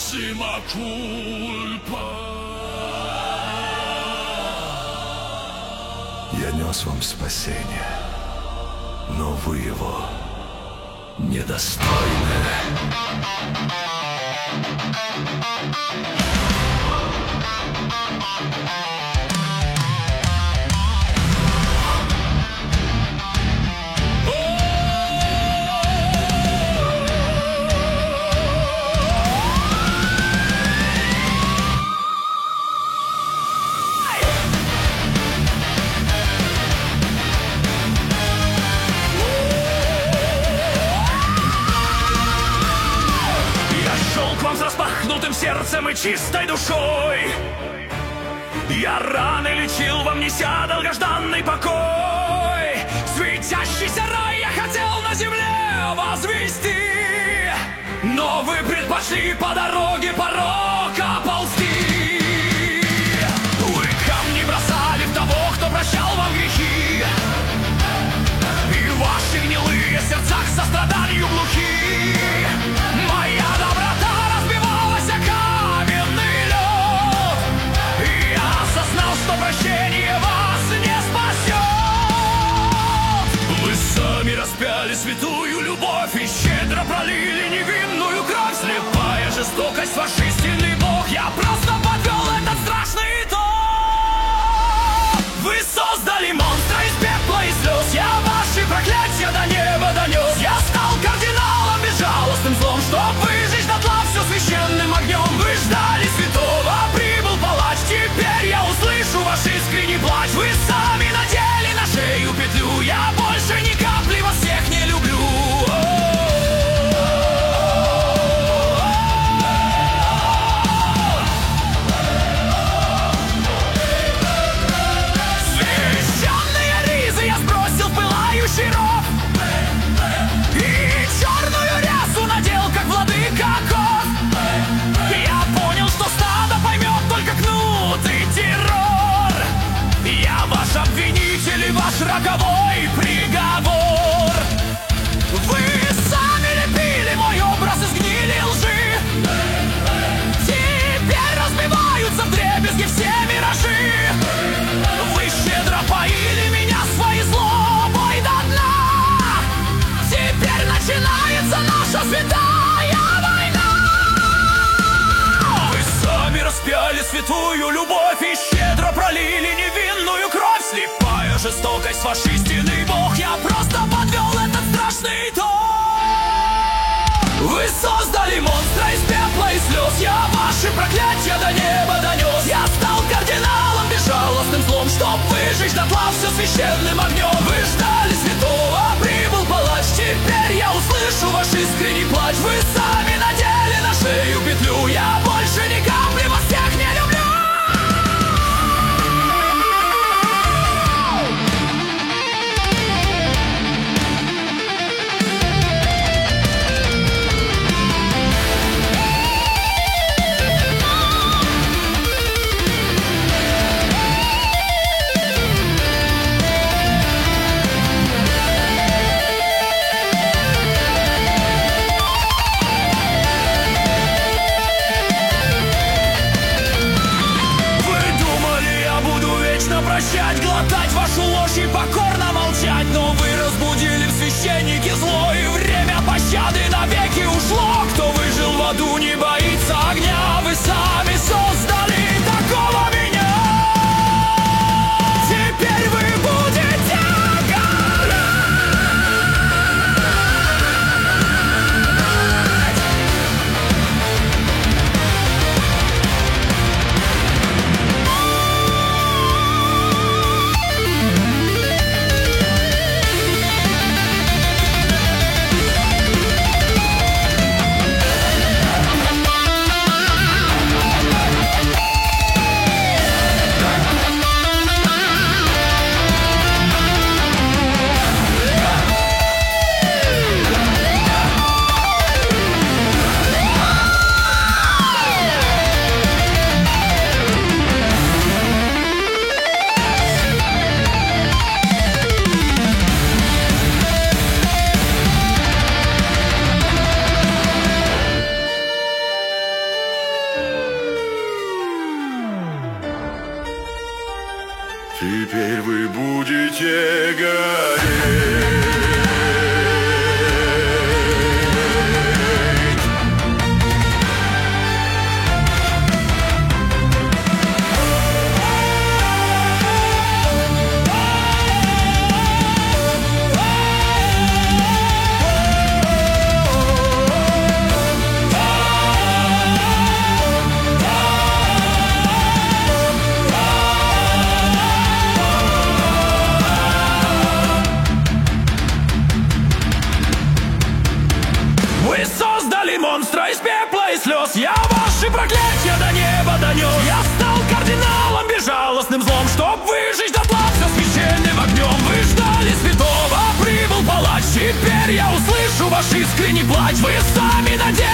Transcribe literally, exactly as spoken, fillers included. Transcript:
Массима кульпа. Я нес вам спасение, но вы его недостойны. Сердцем и чистой душой я раны лечил вам, неся долгожданный покой. Светящийся рай я хотел на земле возвести, но вы предпочли по дороге порока ползти. Вы камни бросали в того, кто прощал вам грехи, и ваши гнилые сердца к состраданию глухи. Моя доброта что прощение вас не спасет. Вы сами распяли святую любовь и щедро пролили невинную кровь. Слепая жестокость, ваш истинный Бог. Я просто подвел этот страшный итог. Вы создали монстра из пепла и слез. Я ваши проклятия до неба донес. Я стал кардиналом безжалостным злом, чтоб выжечь дотла все священным огнем. Вы ждали святого, прибыл палач. Теперь я услышу ваш искренний плач. Вы сами надели на шею петлю. Я больше ни капли вас всех не люблю. Священные ризы я сбросил в пылающий ров и черную рясу надел, как владыка кот. Я понял, что стадо поймет только кнут и террор. Я ваш обвинитель и ваш роковой приговор. Вы сами лепили мой образ из гнили и лжи. Теперь разбиваются вдребезги все миражи. Вы щедро поили меня своей злобой до дна. Теперь начинается наша святая война. Вы сами распяли святую любовь и щедро пролили невинную кровь. Слепая жестокость, ваш истинный Бог. Я просто подвел этот страшный итог. Вы создали монстра из пепла и слез. Я ваши проклятия до неба донес. Я стал кардиналом безжалостным злом, чтоб выжечь дотла все священным огнем. Вы ждали святого, прибыл палач. Теперь я услышу ваш искренний плач. Вы сами надели на шею петлю. Я больше ни капли вас всех не люблю. будете гореть. Вы создали монстра из пепла и слез. Я ваши проклятия до неба донес. Я стал кардиналом, безжалостным злом, чтоб выжечь дотла все священным огнем. Вы ждали святого, прибыл палач. Теперь я услышу ваш искренний плач. Вы сами надеялись